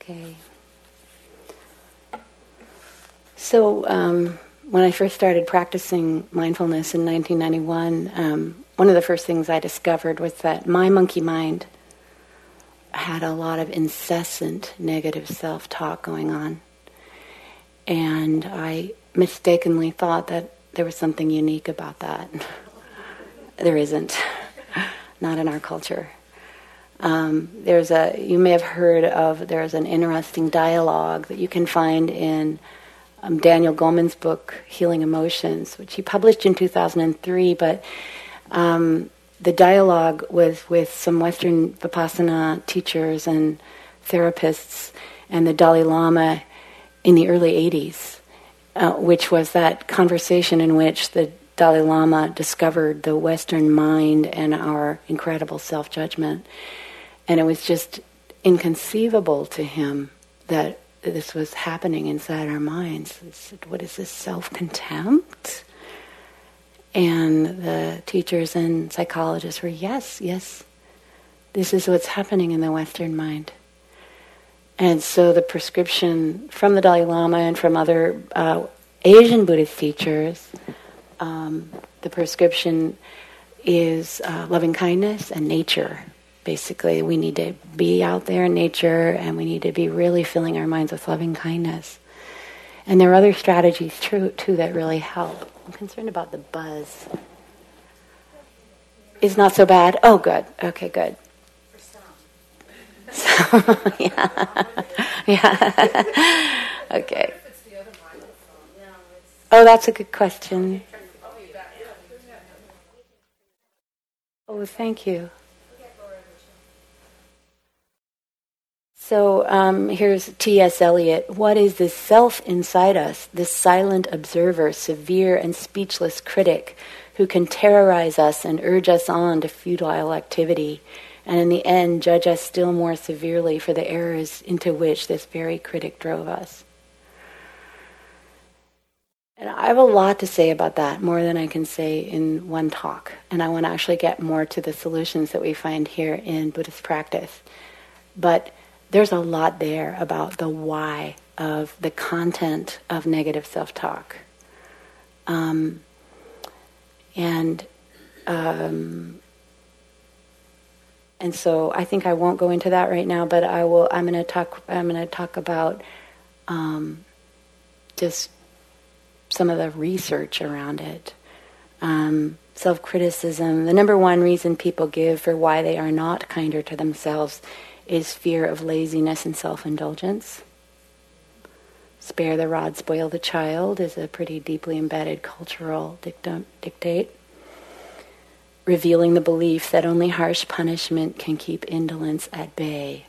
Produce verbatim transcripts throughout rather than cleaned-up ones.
Okay. So um, when I first started practicing mindfulness in nineteen ninety-one, um, one of the first things I discovered was that my monkey mind had a lot of incessant negative self-talk going on. And I mistakenly thought that there was something unique about that. There isn't. Not in our culture. Um, there's a, you may have heard of, there's an interesting dialogue that you can find in um, Daniel Goleman's book, Healing Emotions, which he published in two thousand three, but um, the dialogue was with some Western Vipassana teachers and therapists and the Dalai Lama in the early eighties, uh, which was that conversation in which the Dalai Lama discovered the Western mind and our incredible self-judgment. And it was just inconceivable to him that this was happening inside our minds. He said, what is this, self-contempt? And the teachers and psychologists were, yes, yes, this is what's happening in the Western mind. And so the prescription from the Dalai Lama and from other uh, Asian Buddhist teachers, um, the prescription is uh, loving kindness and nature. Basically, we need to be out there in nature, and we need to be really filling our minds with loving kindness. And there are other strategies too, too that really help. I'm concerned about the buzz. It's not so bad? Oh, good. Okay, good. So, yeah. Yeah. Okay. Oh, that's a good question. Oh, thank you. So um, here's T S Eliot. What is this self inside us, this silent observer, severe and speechless critic who can terrorize us and urge us on to futile activity, and in the end judge us still more severely for the errors into which this very critic drove us? And I have a lot to say about that, more than I can say in one talk. And I want to actually get more to the solutions that we find here in Buddhist practice. But there's a lot there about the why of the content of negative self-talk. Um, and um, and so I think I won't go into that right now, but I will. I'm going to talk. I'm going to talk about um, just some of the research around it. Um, self-criticism. The number one reason people give for why they are not kinder to themselves is fear of laziness and self-indulgence. Spare the rod, spoil the child is a pretty deeply embedded cultural dictum, dictate, revealing the belief that only harsh punishment can keep indolence at bay.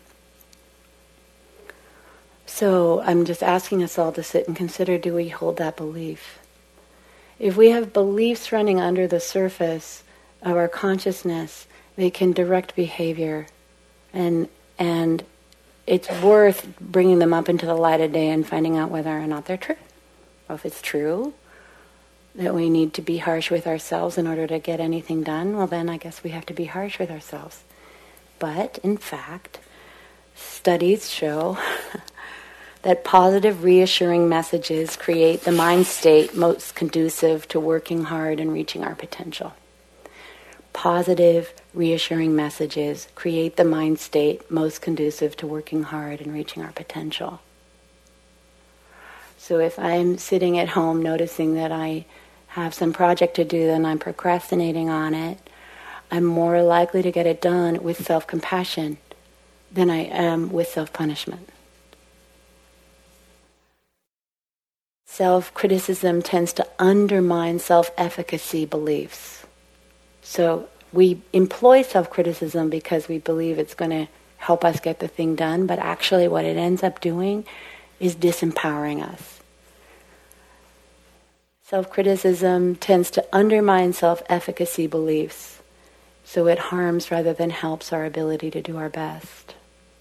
So I'm just asking us all to sit and consider, do we hold that belief? If we have beliefs running under the surface of our consciousness, they can direct behavior, and and it's worth bringing them up into the light of day and finding out whether or not they're true. Well, if it's true that we need to be harsh with ourselves in order to get anything done, well then I guess we have to be harsh with ourselves. But, in fact, studies show that positive, reassuring messages create the mind state most conducive to working hard and reaching our potential. Positive, reassuring messages create the mind state most conducive to working hard and reaching our potential. So if I'm sitting at home noticing that I have some project to do and I'm procrastinating on it, I'm more likely to get it done with self-compassion than I am with self-punishment. Self-criticism tends to undermine self-efficacy beliefs. So we employ self-criticism because we believe it's going to help us get the thing done, but actually what it ends up doing is disempowering us. Self-criticism tends to undermine self-efficacy beliefs, so it harms rather than helps our ability to do our best.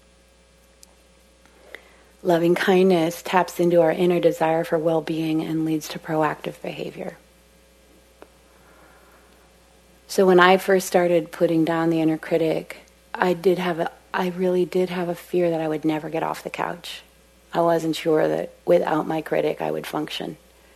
Loving kindness taps into our inner desire for well-being and leads to proactive behavior. So when I first started putting down the inner critic, I did have a, I really did have a fear that I would never get off the couch. I wasn't sure that without my critic I would function.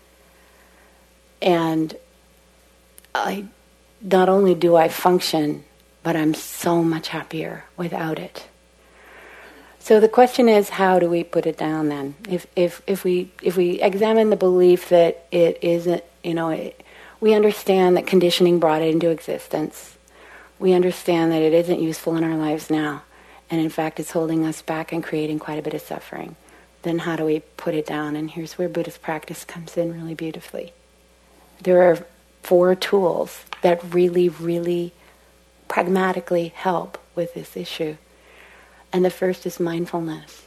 And I, not only do I function, but I'm so much happier without it. So the question is, how do we put it down then? If if if we if we examine the belief that it isn't, you know, it, we understand that conditioning brought it into existence. We understand that it isn't useful in our lives now, and in fact it's holding us back and creating quite a bit of suffering. Then how do we put it down? And here's where Buddhist practice comes in really beautifully. There are four tools that really, really pragmatically help with this issue. And the first is mindfulness.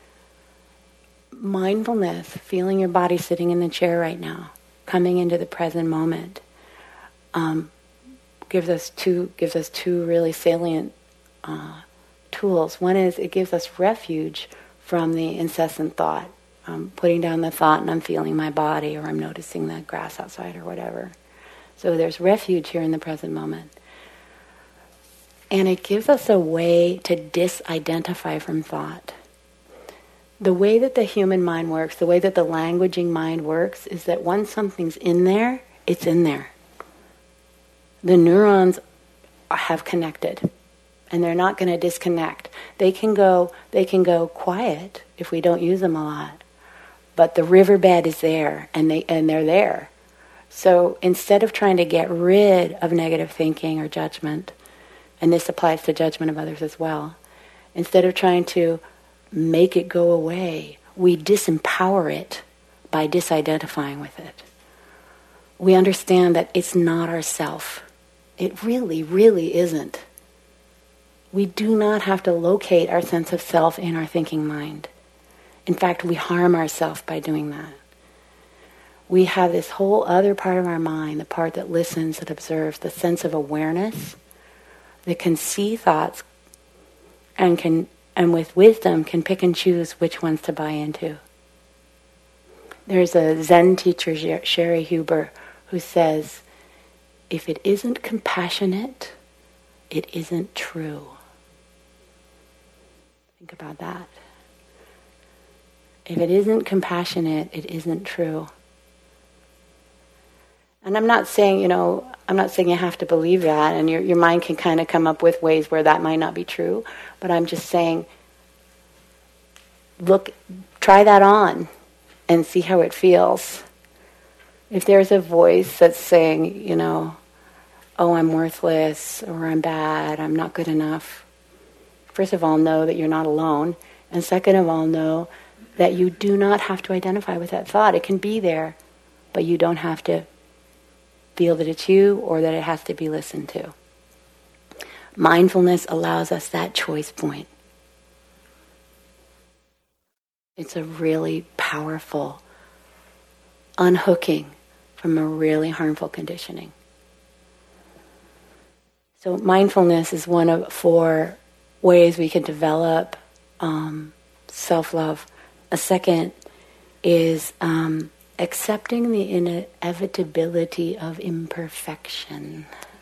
Mindfulness, feeling your body sitting in the chair right now, coming into the present moment, um, gives us two gives us two really salient uh, tools. One is it gives us refuge from the incessant thought. Um, putting down the thought and I'm feeling my body, or I'm noticing the grass outside, or whatever. So there's refuge here in the present moment. And it gives us a way to disidentify from thought. The way that the human mind works, the way that the languaging mind works, is that once something's in there, it's in there. The neurons have connected, and they're not going to disconnect. They can go, they can go quiet if we don't use them a lot, but the riverbed is there, and they and they're there. So instead of trying to get rid of negative thinking or judgment, and this applies to judgment of others as well, instead of trying to make it go away, we disempower it by disidentifying with it. We understand that it's not ourself. It really, really isn't. We do not have to locate our sense of self in our thinking mind. In fact, we harm ourselves by doing that. We have this whole other part of our mind, the part that listens, that observes, the sense of awareness, that can see thoughts and can, and with wisdom can pick and choose which ones to buy into. There's a Zen teacher, Sherry Huber, who says, if it isn't compassionate, it isn't true. Think about that. If it isn't compassionate, it isn't true. And I'm not saying, you know, I'm not saying you have to believe that, and your your mind can kind of come up with ways where that might not be true, but I'm just saying, look, try that on and see how it feels. If there's a voice that's saying, you know, oh, I'm worthless, or I'm bad, I'm not good enough, first of all, know that you're not alone, and second of all, know that you do not have to identify with that thought. It can be there, but you don't have to feel that it's you or that it has to be listened to. Mindfulness allows us that choice point. It's a really powerful unhooking from a really harmful conditioning. So mindfulness is one of four ways we can develop um, self-love. A second is um, accepting the inevitability of imperfection.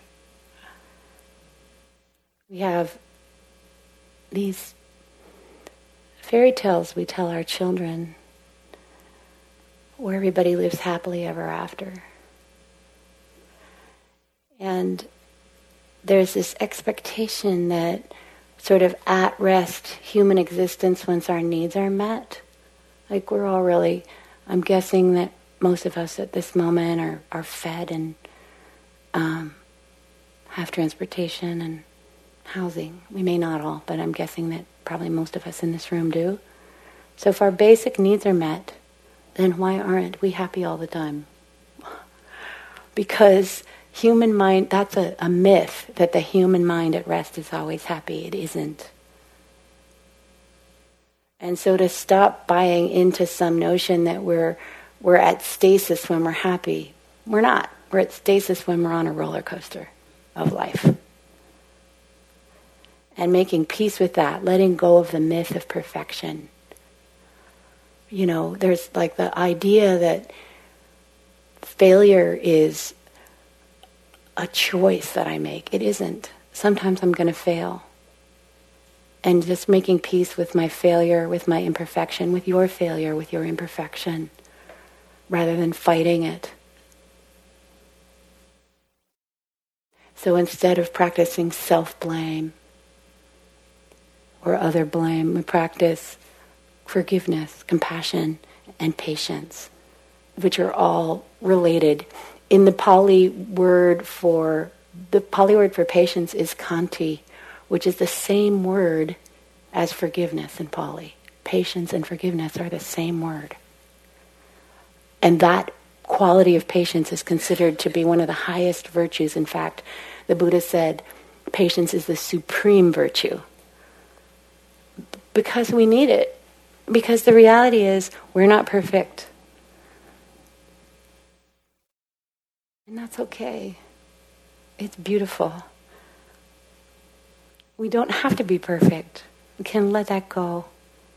We have these fairy tales we tell our children where everybody lives happily ever after. And there's this expectation that sort of at rest human existence once our needs are met. Like we're all really, I'm guessing that most of us at this moment are, are fed and um, have transportation and housing. We may not all, but I'm guessing that probably most of us in this room do. So if our basic needs are met, then why aren't we happy all the time? Because human mind, that's a, a myth that the human mind at rest is always happy. It isn't. And so to stop buying into some notion that we're we're at stasis when we're happy, we're not. We're at stasis when we're on a roller coaster of life. And making peace with that, letting go of the myth of perfection. You know, there's like the idea that failure is a choice that I make. It isn't. Sometimes I'm going to fail. and just making peace with my failure, with my imperfection, with your failure, with your imperfection, rather than fighting it. So instead of practicing self-blame or other blame, we practice forgiveness, compassion, and patience, which are all related. In the Pali word for, the Pali word for patience is khanti, which is the same word as forgiveness in Pali. Patience and forgiveness are the same word. And that quality of patience is considered to be one of the highest virtues. In fact, the Buddha said patience is the supreme virtue. Because we need it. Because the reality is we're not perfect. And that's okay. It's beautiful. We don't have to be perfect. We can let that go.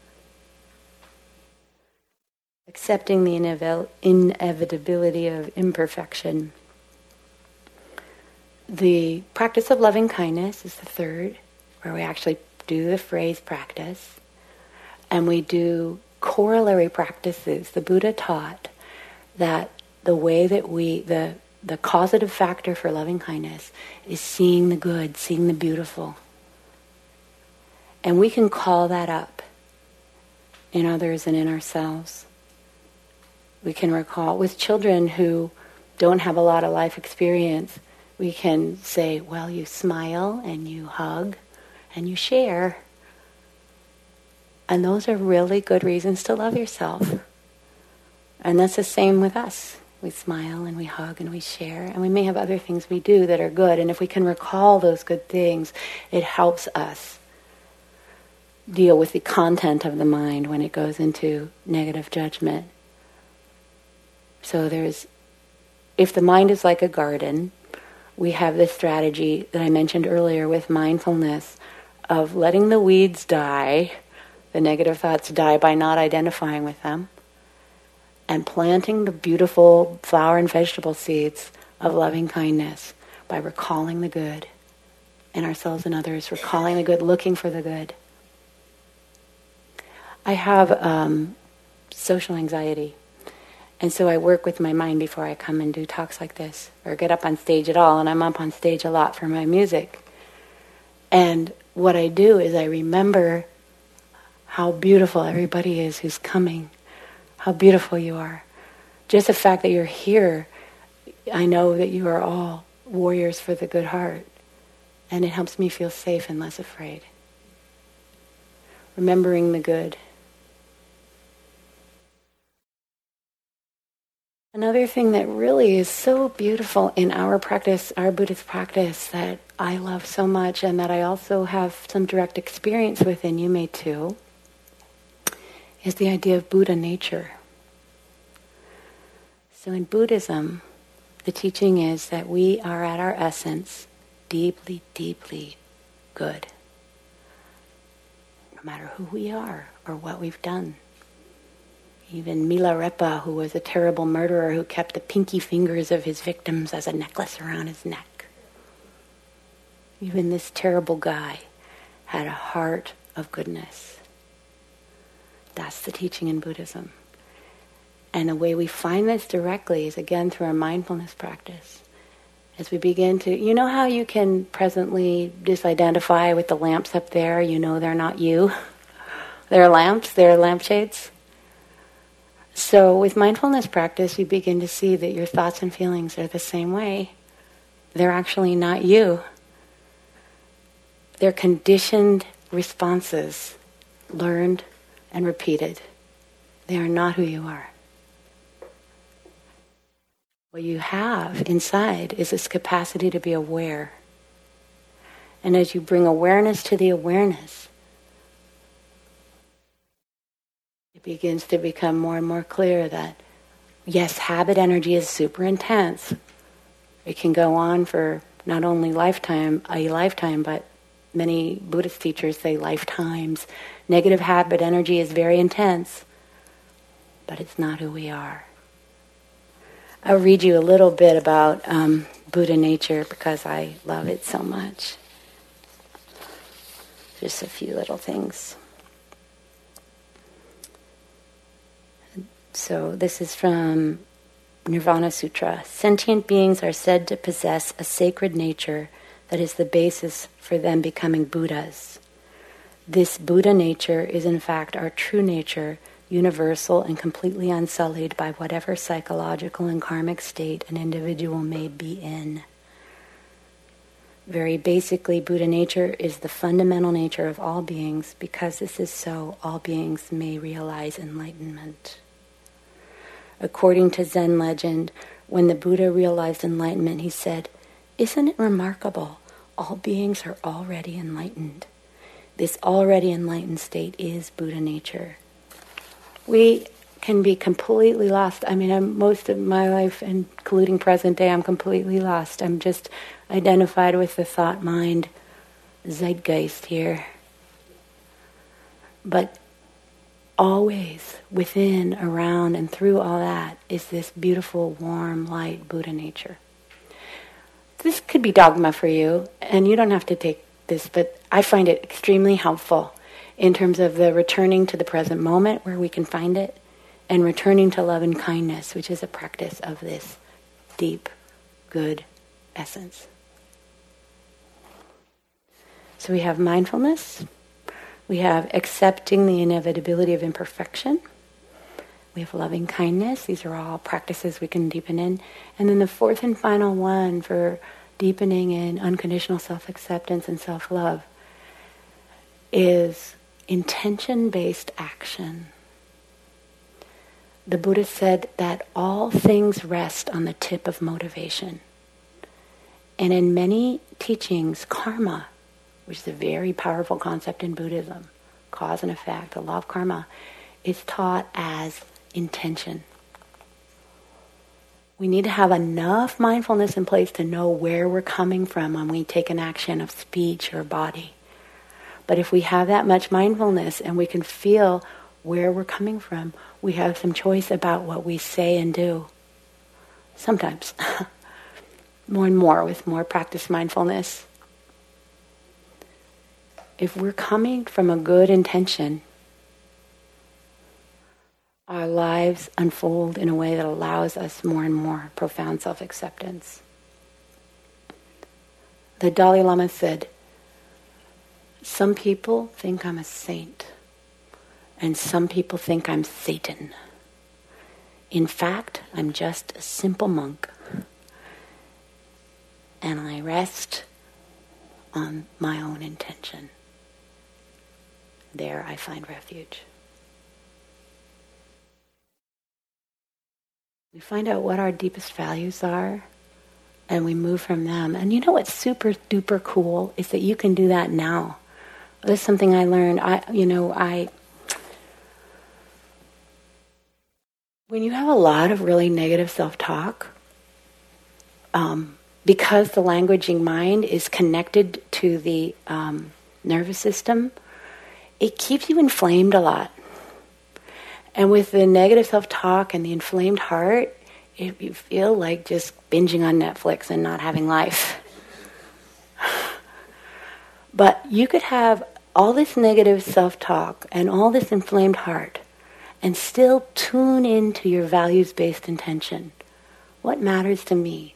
Accepting the inev- inevitability of imperfection. The practice of loving kindness is the third, where we actually do the phrase practice. And we do corollary practices. The Buddha taught that the way that we, the, the causative factor for loving kindness is seeing the good, seeing the beautiful. And we can call that up in others and in ourselves. We can recall with children who don't have a lot of life experience, we can say, well, you smile and you hug and you share. And those are really good reasons to love yourself. And that's the same with us. We smile and we hug and we share. And we may have other things we do that are good. And if we can recall those good things, it helps us deal with the content of the mind when it goes into negative judgment. So there's, if the mind is like a garden, we have this strategy that I mentioned earlier with mindfulness of letting the weeds die, the negative thoughts die by not identifying with them, and planting the beautiful flower and vegetable seeds of loving kindness by recalling the good in ourselves and others, recalling the good, looking for the good. I have um, social anxiety, and so I work with my mind before I come and do talks like this, or get up on stage at all, and I'm up on stage a lot for my music. And what I do is I remember how beautiful everybody is who's coming, how beautiful you are. Just the fact that you're here, I know that you are all warriors for the good heart, and it helps me feel safe and less afraid. Remembering the good. Another thing that really is so beautiful in our practice, our Buddhist practice, that I love so much and that I also have some direct experience with, and you may too, is the idea of Buddha nature. So in Buddhism, the teaching is that we are at our essence deeply, deeply good. No matter who we are or what we've done. Even Milarepa, who was a terrible murderer who kept the pinky fingers of his victims as a necklace around his neck. Even this terrible guy had a heart of goodness. That's the teaching in Buddhism. And the way we find this directly is again through our mindfulness practice. As we begin to, you know how you can presently disidentify with the lamps up there, you know they're not you. They're lamps, they're lampshades. So with mindfulness practice, you begin to see that your thoughts and feelings are the same way. They're actually not you. They're conditioned responses, learned and repeated. They are not who you are. What you have inside is this capacity to be aware. And as you bring awareness to the awareness, it begins to become more and more clear that, yes, habit energy is super intense. It can go on for not only lifetime, a lifetime, but many Buddhist teachers say lifetimes. Negative habit energy is very intense, but it's not who we are. I'll read you a little bit about um, Buddha nature because I love it so much. Just a few little things. So this is from Nirvana Sutra. Sentient beings are said to possess a sacred nature that is the basis for them becoming Buddhas. This Buddha nature is in fact our true nature, universal and completely unsullied by whatever psychological and karmic state an individual may be in. Very basically, Buddha nature is the fundamental nature of all beings. Because this is so, all beings may realize enlightenment. According to Zen legend, when the Buddha realized enlightenment, he said, "Isn't it remarkable? All beings are already enlightened." This already enlightened state is Buddha nature. We can be completely lost. I mean, I'm, most of my life, including present day, I'm completely lost. I'm just identified with the thought mind zeitgeist here. But always within, around, and through all that is this beautiful, warm, light Buddha nature. This could be dogma for you, and you don't have to take this, but I find it extremely helpful in terms of the returning to the present moment where we can find it, and returning to love and kindness, which is a practice of this deep, good essence. So we have mindfulness. We have accepting the inevitability of imperfection. We have loving kindness. These are all practices we can deepen in. And then the fourth and final one for deepening in unconditional self-acceptance and self-love is intention-based action. The Buddha said that all things rest on the tip of motivation. And in many teachings, karma, which is a very powerful concept in Buddhism, cause and effect, the law of karma, is taught as intention. We need to have enough mindfulness in place to know where we're coming from when we take an action of speech or body. But if we have that much mindfulness and we can feel where we're coming from, we have some choice about what we say and do. Sometimes. More and more with more practiced mindfulness. If we're coming from a good intention, our lives unfold in a way that allows us more and more profound self-acceptance. The Dalai Lama said, "Some people think I'm a saint, and some people think I'm Satan. In fact, I'm just a simple monk, and I rest on my own intention. There I find refuge." We find out what our deepest values are, and we move from them. And you know what's super duper cool is that you can do that now. This is something I learned. I, you know, I when you have a lot of really negative self-talk, um, because the languaging mind is connected to the um, nervous system, it keeps you inflamed a lot. And with the negative self-talk and the inflamed heart, it, you feel like just binging on Netflix and not having life. But you could have all this negative self-talk and all this inflamed heart and still tune into your values-based intention. What matters to me?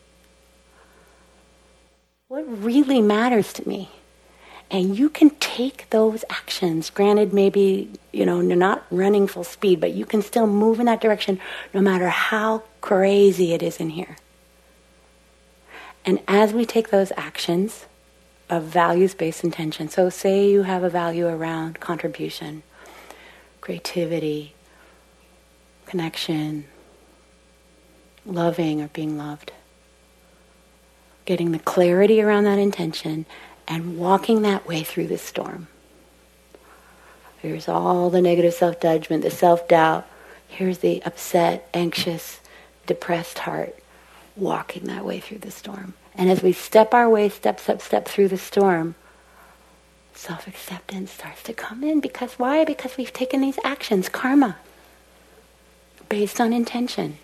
What really matters to me? And you can take those actions. Granted, maybe, you know, you're not running full speed, but you can still move in that direction no matter how crazy it is in here. And as we take those actions of values-based intention, so say you have a value around contribution, creativity, connection, loving or being loved, getting the clarity around that intention and walking that way through the storm. Here's all the negative self-judgment, the self-doubt. Here's the upset, anxious, depressed heart walking that way through the storm. And as we step our way, step, step, step through the storm, self-acceptance starts to come in. Because why? Because we've taken these actions, karma, based on intention.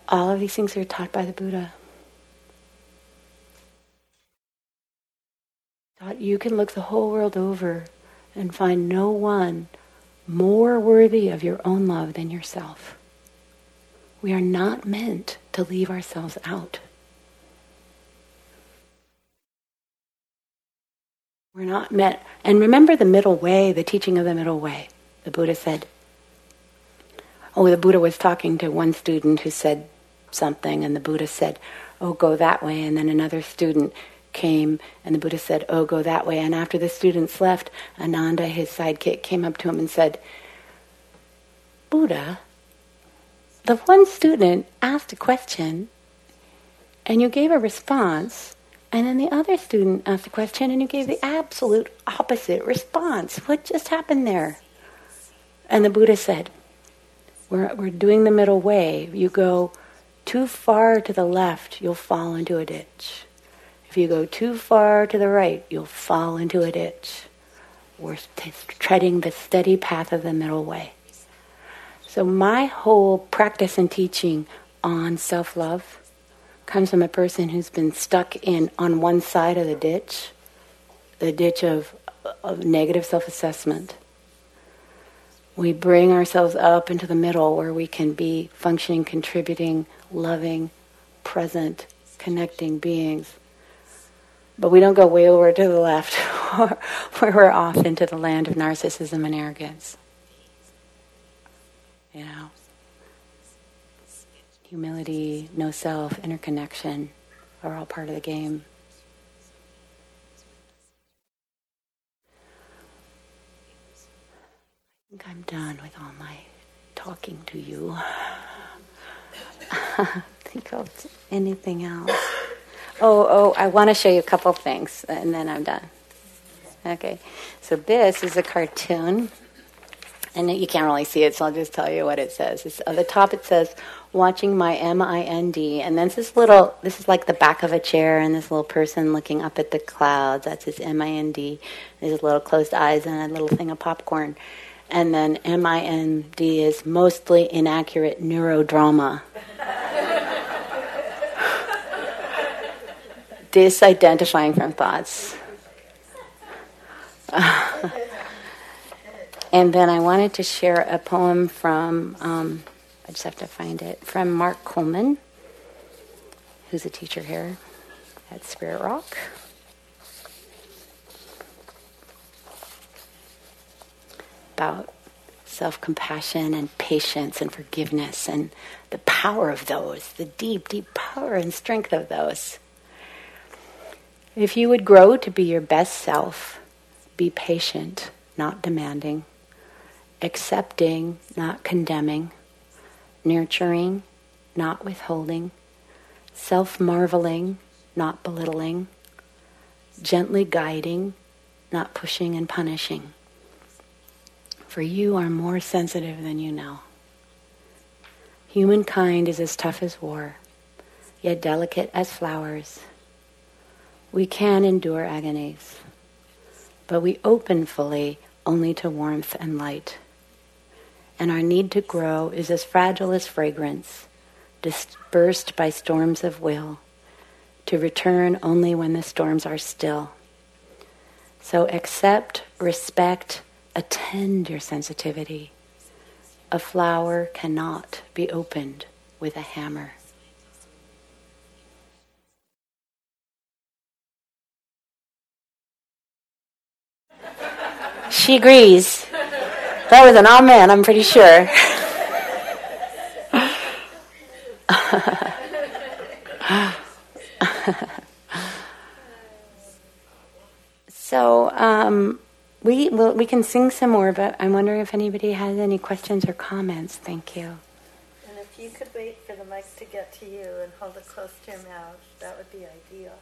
All of these things are taught by the Buddha. You can look the whole world over and find no one more worthy of your own love than yourself. We are not meant to leave ourselves out. We're not meant, and remember the middle way, the teaching of the middle way. The Buddha said, oh, the Buddha was talking to one student who said something, and the Buddha said, oh, go that way, and then another student came, and the Buddha said, oh, go that way. And after the students left, Ananda, his sidekick, came up to him and said, Buddha, the one student asked a question, and you gave a response, and then the other student asked a question, and you gave the absolute opposite response. What just happened there? And the Buddha said, we're, we're doing the middle way. You go too far to the left, you'll fall into a ditch. If you go too far to the right, you'll fall into a ditch. We're t- treading the steady path of the middle way. So my whole practice and teaching on self-love comes from a person who's been stuck in on one side of the ditch, the ditch of, of negative self-assessment. We bring ourselves up into the middle where we can be functioning, contributing, loving, present, connecting beings. But we don't go way over to the left where we're off into the land of narcissism and arrogance. You know, humility, no self, interconnection are all part of the game. I think I'm done with all my talking to you. Think of anything else. Oh, oh, I want to show you a couple things, and then I'm done. Okay, so this is a cartoon. And you can't really see it, so I'll just tell you what it says. It's, at the top it says, watching my M I N D. And then this little, this is like the back of a chair and this little person looking up at the clouds. That's his M I N D. There's little closed eyes and a little thing of popcorn. And then M I N D is mostly inaccurate neurodrama. Disidentifying from thoughts. And then I wanted to share a poem from, um, I just have to find it, from Mark Coleman, who's a teacher here at Spirit Rock. About self-compassion and patience and forgiveness and the power of those, the deep, deep power and strength of those. If you would grow to be your best self, be patient, not demanding, accepting, not condemning, nurturing, not withholding, self-marveling, not belittling, gently guiding, not pushing and punishing. For you are more sensitive than you know. Humankind is as tough as war, yet delicate as flowers. We can endure agonies, but we open fully only to warmth and light. And our need to grow is as fragile as fragrance, dispersed by storms of will, to return only when the storms are still. So accept, respect, attend your sensitivity. A flower cannot be opened with a hammer. She agrees. That was an amen, I'm pretty sure. So um, we well, we can sing some more, but I'm wondering if anybody has any questions or comments. Thank you. And if you could wait for the mic to get to you and hold it close to your mouth, that would be ideal.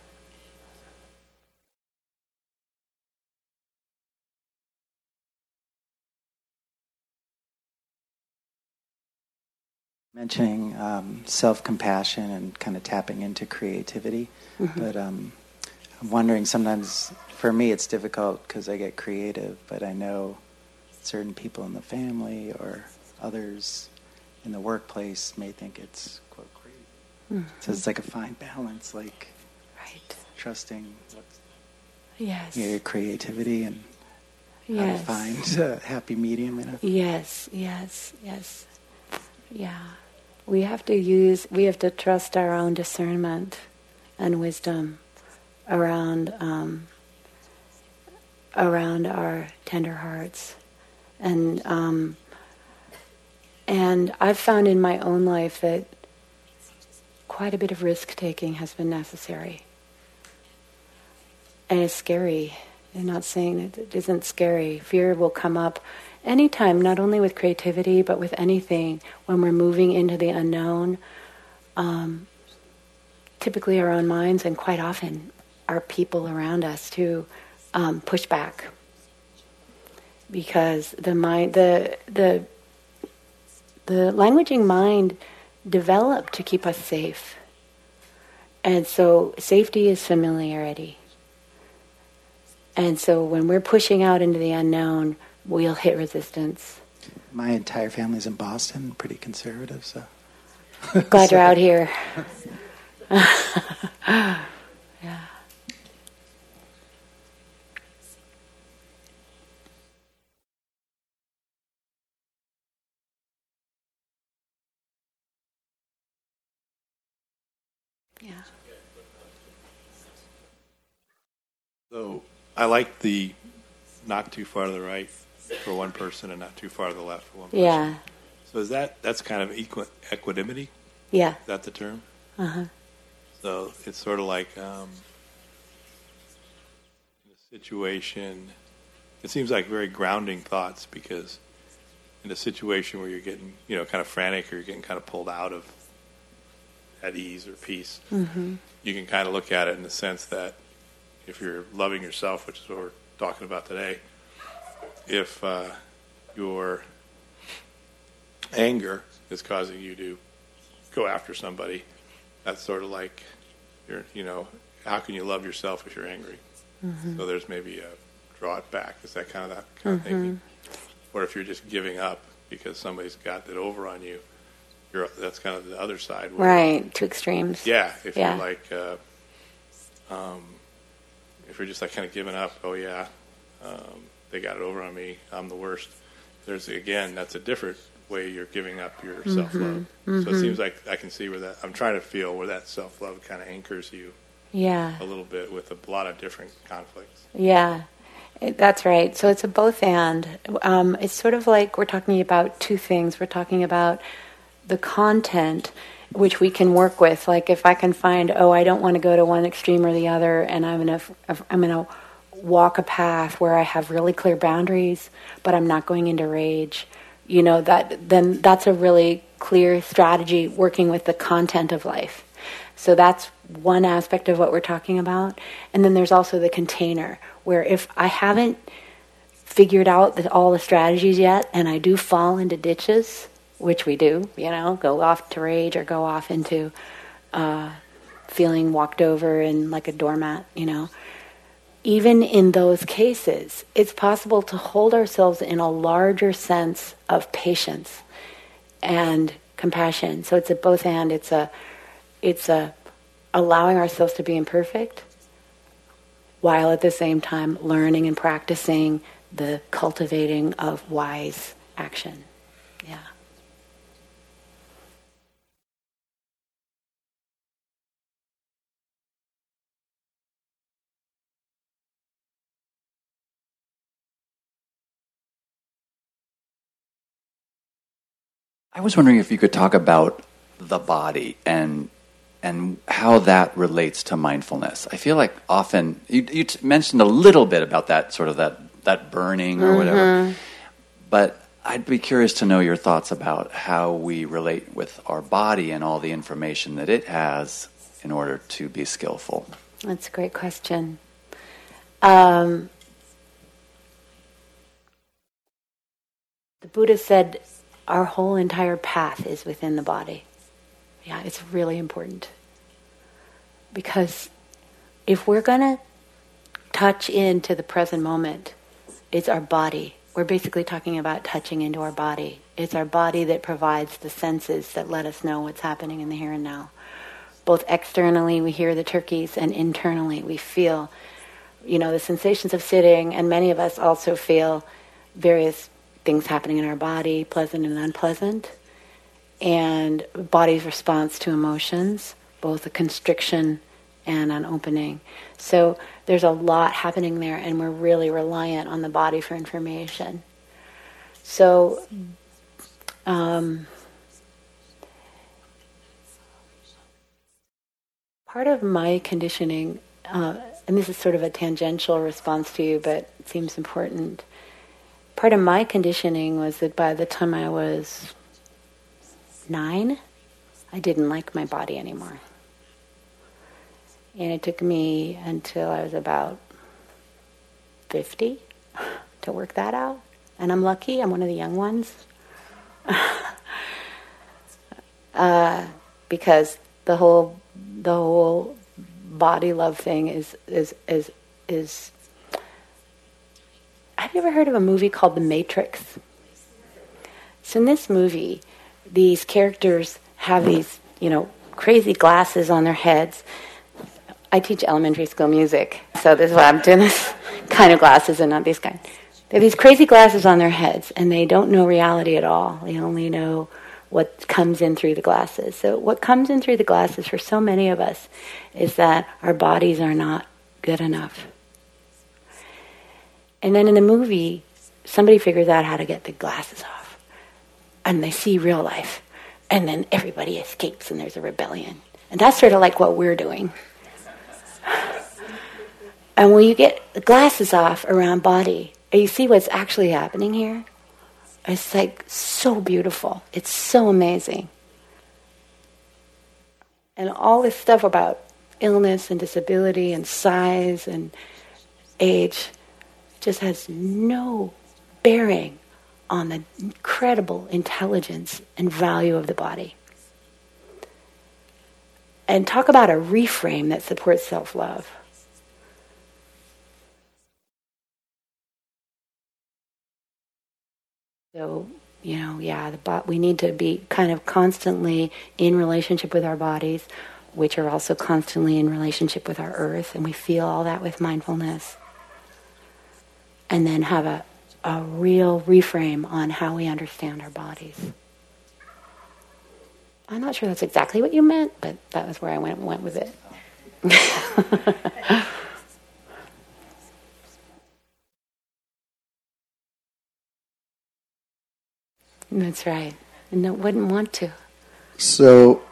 Mentioning um, self-compassion and kind of tapping into creativity, mm-hmm. but um, I'm wondering sometimes for me it's difficult because I get creative, but I know certain people in the family or others in the workplace may think it's quote crazy. Mm-hmm. So it's like a fine balance, like Right. trusting what's, Yes. your creativity and how Yes. to find a happy medium in it. Yes, yes, yes. Yeah. We have to use, we have to trust our own discernment and wisdom around um, around our tender hearts. And um, and I've found in my own life that quite a bit of risk-taking has been necessary. And it's scary. I'm not saying it, it isn't scary. Fear will come up anytime, not only with creativity, but with anything. When we're moving into the unknown, um, typically our own minds, and quite often our people around us, to um, push back. Because the mind, the the the languaging mind developed to keep us safe. And so safety is familiarity. And so when we're pushing out into the unknown, we'll hit resistance. My entire family's in Boston, pretty conservative, so. Glad so. you're out here. Yeah. Yeah. So I like the not too far to the right for one person and not too far to the left for one person. Yeah. So is that, that's kind of equi- equanimity? Yeah. Is that the term? Uh-huh. So it's sort of like um, in a situation, it seems like very grounding thoughts, because in a situation where you're getting, you know, kind of frantic, or you're getting kind of pulled out of at ease or peace, Mm-hmm. you can kind of look at it in the sense that if you're loving yourself, which is what we're talking about today, if uh, your anger is causing you to go after somebody, that's sort of like, you're, you know, how can you love yourself if you're angry? Mm-hmm. So there's maybe a draw it back. Is that kind of that kind of Mm-hmm. thinking? Or if you're just giving up because somebody's got it over on you, you're, that's kind of the other side. Where, Right. Two extremes. yeah. If Yeah. you're like, uh, um, if you're just like kind of giving up, oh yeah, um, they got it over on me, I'm the worst. There's, again, that's a different way you're giving up your Mm-hmm. self-love. Mm-hmm. So it seems like I can see where that, I'm trying to feel where that self-love kind of anchors you Yeah. a little bit with a lot of different conflicts. Yeah. It- That's right. So it's a both and. Um, it's sort of like we're talking about two things. We're talking about the content, which we can work with. Like if I can find, oh, I don't want to go to one extreme or the other, and I'm gonna, I'm gonna walk a path where I have really clear boundaries, but I'm not going into rage. You know, that then that's a really clear strategy working with the content of life. So that's one aspect of what we're talking about. And then there's also the container, where if I haven't figured out the, all the strategies yet, and I do fall into ditches, which we do, you know, go off to rage or go off into uh, feeling walked over and like a doormat, you know. Even in those cases, it's possible to hold ourselves in a larger sense of patience and compassion. So it's a both and. It's a, it's a allowing ourselves to be imperfect, while at the same time learning and practicing the cultivating of wise action. Yeah. I was wondering if you could talk about the body and and how that relates to mindfulness. I feel like often you, you t- mentioned a little bit about that sort of that that burning or Mm-hmm. whatever, but I'd be curious to know your thoughts about how we relate with our body and all the information that it has in order to be skillful. That's a great question. Um, the Buddha said our whole entire path is within the body. Yeah, it's really important. Because if we're going to touch into the present moment, it's our body. We're basically talking about touching into our body. It's our body that provides the senses that let us know what's happening in the here and now. both externally we hear the turkeys and internally we feel, you know, the sensations of sitting, and many of us also feel various things happening in our body, pleasant and unpleasant, and body's response to emotions, both a constriction and an opening. So there's a lot happening there, and we're really reliant on the body for information. So um, part of my conditioning, uh, and this is sort of a tangential response to you, but it seems important. Part of my conditioning was that by the time I was nine, I didn't like my body anymore. And it took me until I was about fifty to work that out. And I'm lucky, I'm one of the young ones. uh, because the whole the whole body love thing is is is is have you ever heard of a movie called The Matrix? So in this movie, these characters have these, you know, crazy glasses on their heads. I teach elementary school music, so this is why I'm doing this kind of glasses and not these kind. They have these crazy glasses on their heads, and they don't know reality at all. They only know what comes in through the glasses. So what comes in through the glasses for so many of us is that our bodies are not good enough. And then in the movie, somebody figures out how to get the glasses off. And they see real life. And then everybody escapes and there's a rebellion. And that's sort of like what we're doing. And when you get the glasses off around body, and you see what's actually happening here, it's like so beautiful. It's so amazing. And all this stuff about illness and disability and size and age just has no bearing on the incredible intelligence and value of the body. And talk about a reframe that supports self-love. So, you know, yeah, the bo- we need to be kind of constantly in relationship with our bodies, which are also constantly in relationship with our earth, and we feel all that with mindfulness. And then have a, a real reframe on how we understand our bodies. I'm not sure that's exactly what you meant, but that was where I went went with it. That's right. And I wouldn't want to. So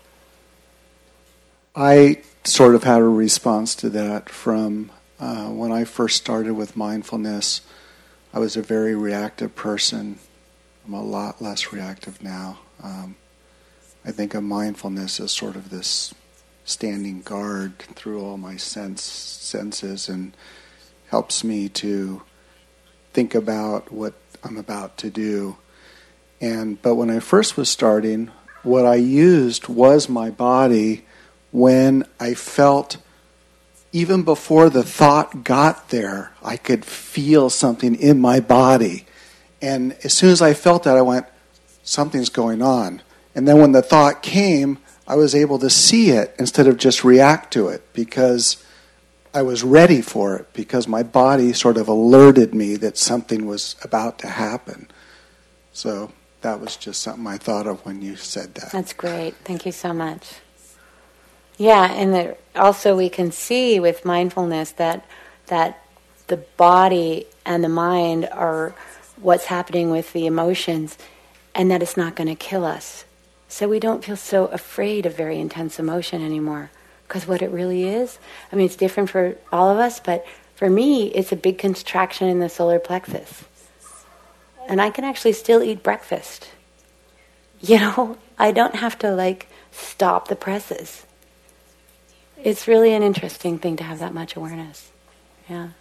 I sort of had a response to that from uh, when I first started with mindfulness. I was a very reactive person. I'm a lot less reactive now. Um, I think of mindfulness as sort of this standing guard through all my sense senses and helps me to think about what I'm about to do. And but when I first was starting, what I used was my body when I felt, even before the thought got there, I could feel something in my body. And as soon as I felt that, I went, something's going on. And then when the thought came, I was able to see it instead of just react to it, because I was ready for it, because my body sort of alerted me that something was about to happen. So that was just something I thought of when you said that. That's great. Thank you so much. Yeah, and the, also we can see with mindfulness that that the body and the mind are what's happening with the emotions, and that it's not going to kill us. So we don't feel so afraid of very intense emotion anymore, because what it really is, I mean, it's different for all of us, but for me, it's a big contraction in the solar plexus. And I can actually still eat breakfast. You know, I don't have to, like, stop the presses. It's really an interesting thing to have that much awareness. Yeah.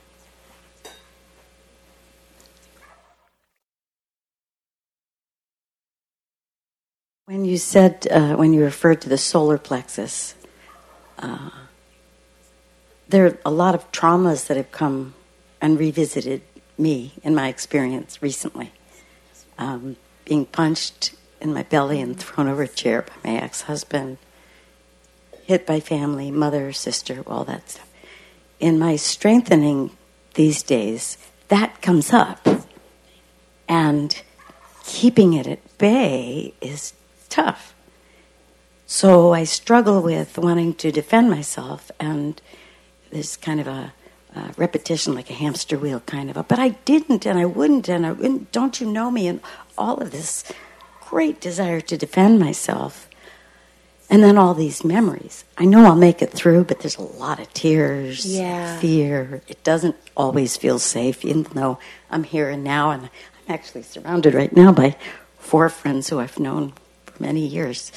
When you said, uh, when you referred to the solar plexus, uh, there are a lot of traumas that have come and revisited me in my experience recently. Um, being punched in my belly and thrown over a chair by my ex-husband, hit by family, mother, sister, all that stuff. In my strengthening these days, that comes up. And keeping it at bay is tough. So I struggle with wanting to defend myself, and there's kind of a, a repetition, like a hamster wheel kind of a, but I didn't, and I wouldn't, and I wouldn't, don't you know me, and all of this great desire to defend myself. And then all these memories. I know I'll make it through, but there's a lot of tears, Yeah. fear. It doesn't always feel safe, even though I'm here and now, and I'm actually surrounded right now by four friends who I've known for many years.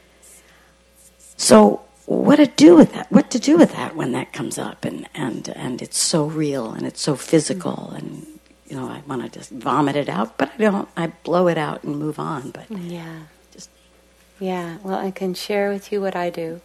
So what to do with that? What to do with that when that comes up, and, and, and it's so real and it's so physical, and you know I want to just vomit it out, but I don't. I blow it out and move on. But Yeah. just Yeah. Well, I can share with you what I do.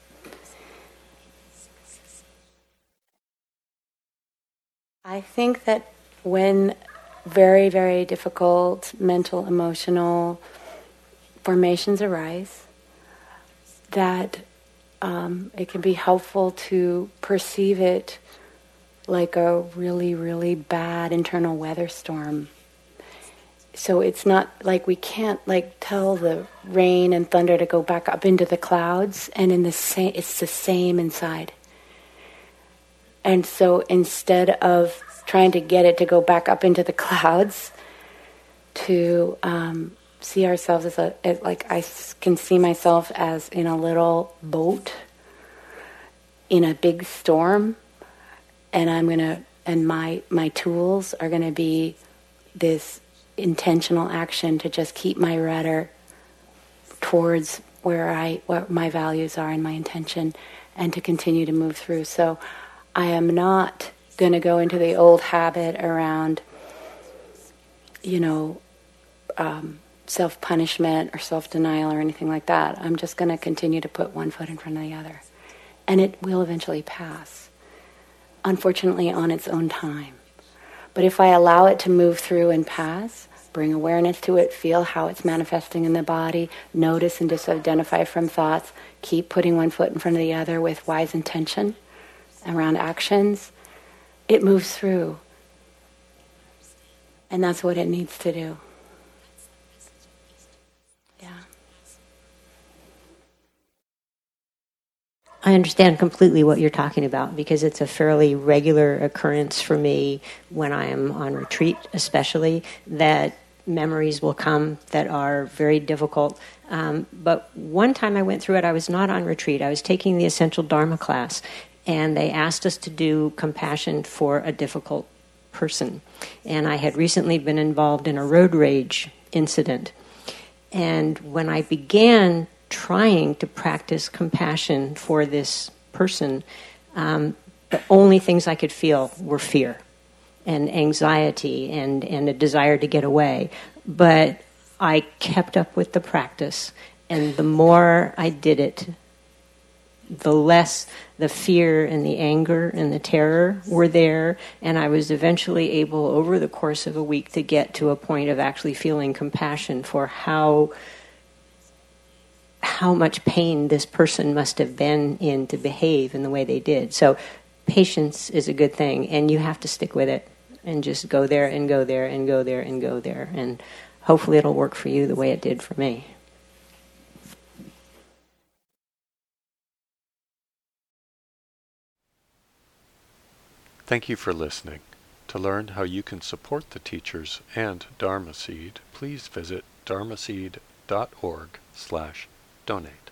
I think that when very, very difficult mental, emotional formations arise, that um, it can be helpful to perceive it like a really, really bad internal weather storm. So it's not like we can't like tell the rain and thunder to go back up into the clouds, and in the same, it's the same inside. And so instead of trying to get it to go back up into the clouds, to um, see ourselves as a, as like I can see myself as in a little boat in a big storm, and I'm gonna, and my my tools are gonna be this intentional action to just keep my rudder towards where I, what my values are and my intention, and to continue to move through. So I am not going to go into the old habit around, you know, um, self-punishment or self-denial or anything like that. I'm just going to continue to put one foot in front of the other. And it will eventually pass, unfortunately on its own time. But if I allow it to move through and pass, bring awareness to it, feel how it's manifesting in the body, notice and disidentify from thoughts, keep putting one foot in front of the other with wise intention around actions, it moves through. And that's what it needs to do. Yeah. I understand completely what you're talking about, because it's a fairly regular occurrence for me when I am on retreat, especially, that memories will come that are very difficult. Um, but one time I went through it, I was not on retreat. I was taking the Essential Dharma class, and they asked us to do compassion for a difficult person. And I had recently been involved in a road rage incident. And when I began trying to practice compassion for this person, um, the only things I could feel were fear and anxiety and, and a desire to get away. But I kept up with the practice, and the more I did it, the less the fear and the anger and the terror were there, and I was eventually able, over the course of a week, to get to a point of actually feeling compassion for how how much pain this person must have been in to behave in the way they did. So patience is a good thing, and you have to stick with it and just go there and go there and go there and go there, and hopefully it'll work for you the way it did for me. Thank you for listening. To learn how you can support the teachers and Dharma Seed, please visit dharmaseed dot org slash donate.